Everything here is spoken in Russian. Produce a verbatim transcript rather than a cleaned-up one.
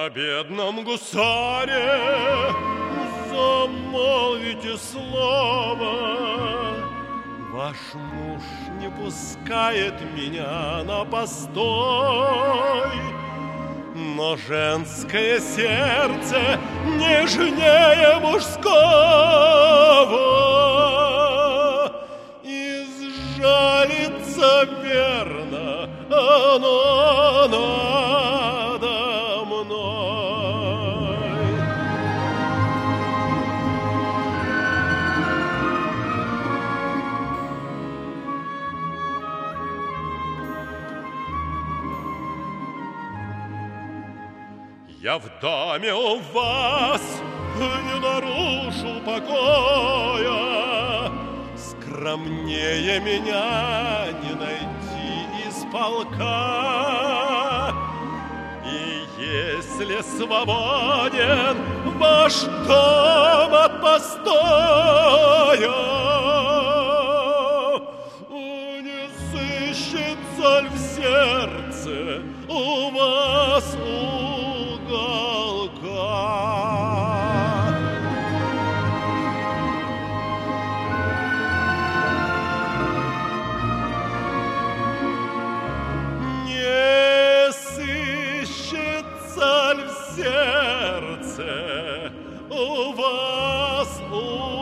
О бедном гусаре замолвите слово. Ваш муж не пускает меня на постой, но женское сердце нежнее мужского, и сжалится верно оно надо мной. Я в доме у вас не нарушу покоя, скромнее меня не найти из полка. И если свободен ваш дом от постоя, не сыщется ль в сердце у вас сердце у вас у